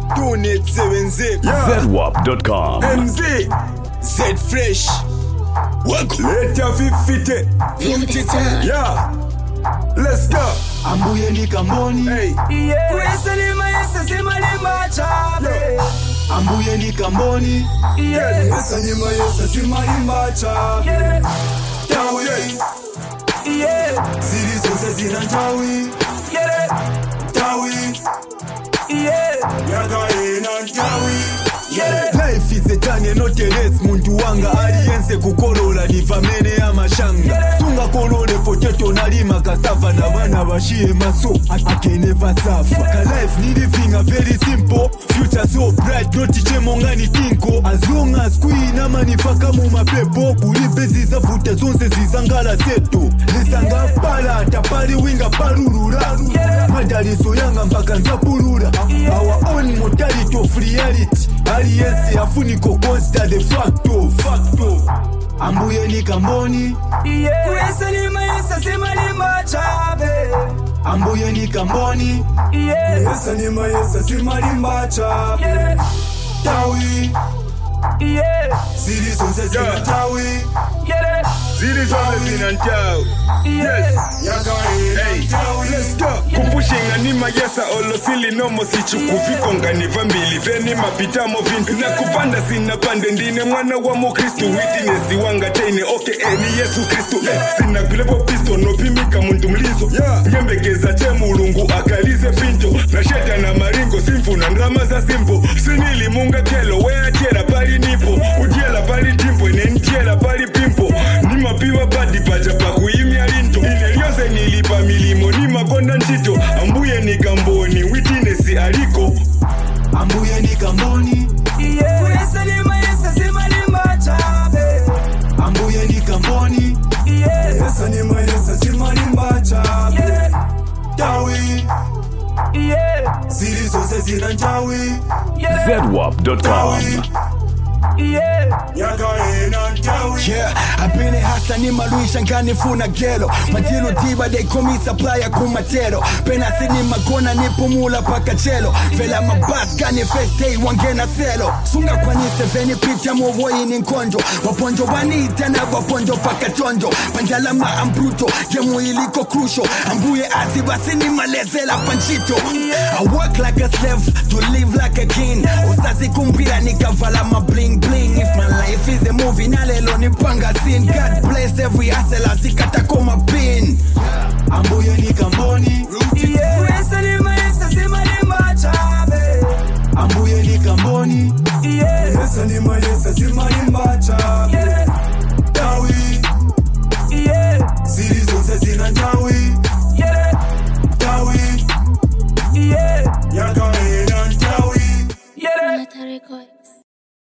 287 ZWAP.com. MZ Z Fresh Later 50 Yeah Let's go Ambuye ni kamboni Hey Kwesa lima yesa sima lima chabe Ambuye ni kamboni Kwesa lima yesa sima lima chabe Tawi Zili zose zina tawi Tawi Yaga ina tawi Life is a journey not a race. Muntu wanga aliyense kukolola nivamene ya mashanga Tunga kolole potato nalima kasava na bana bashie maso I can never suffer Ka life ni living a very simple Future so bright no tiche mongani kinko As long as queen ama nifaka mu mapepo Kuli bezi za futa zonse zizangala seto Nisanga pala tapari winga parurura Madaliso yanga mpaka nzapurura Our own mortality of reality Aliyense afuniko consta de facto Ambuye ni kamboni Kwesa lima yesa sima lima chabe Ambuye ni kamboni Kwesa lima yesa sima lima chabe Tawi Zili zonse zina tawi Zili zonse zina tawi Yes Yaga ina tawi Let's go Kupushinga ni mayesa olosili nomo sichukufiko nganiva mbili Veni mapitamo vindu na kupanda sina pande ndine mwana wa mokristu Witness wanga teine ni Yesu Kristu Sina kulepo pisto no pimika muntu mlizo Yembekeza mulungu akalize pinto Na sheta na maringo simfu na ndrama za simpo Sinili munga kelo wea tiera pali nipo Ujiela pali timpo nentiela pali pimpo Nima piwa badi paja pakuimia linto Inelioze nilipa milimo nima konda ntito Ambuye ni kamboni witness aliko Ambuye ni kamboni Kwesa lima yesa sima lima chabe Ambuye ni kamboni Kwesa lima yesa sima lima chabe Tawi Zili zonse zina tawi ZWAP.com. Yaga ina tawi Apene hasa ni maluisha ngani funa gelo Matilo tiba de komi supplier kumatero Pena sini magona ni pumula paka chelo Vela mabas gani first day wangena selo Sunga kwa nise veni pita mwoi ni nkonjo Waponjo wanita na waponjo paka chonjo Panjala maambruto Jemu iliko crucial Ambuye asibasi ni malezela panchito I work like a slave to live like a king Usazi kumbira nikavala ma bling bling If my life is a movie nalelo ni panga scene God bless every hustler sikata koma pin Ambuye ni kamboni Kwesa lima yesa sima lima chabe Ambuye ni kamboni Kwesa lima yesa sima lima chabe Tawi Zili zonse zina tawi Tawi Yaga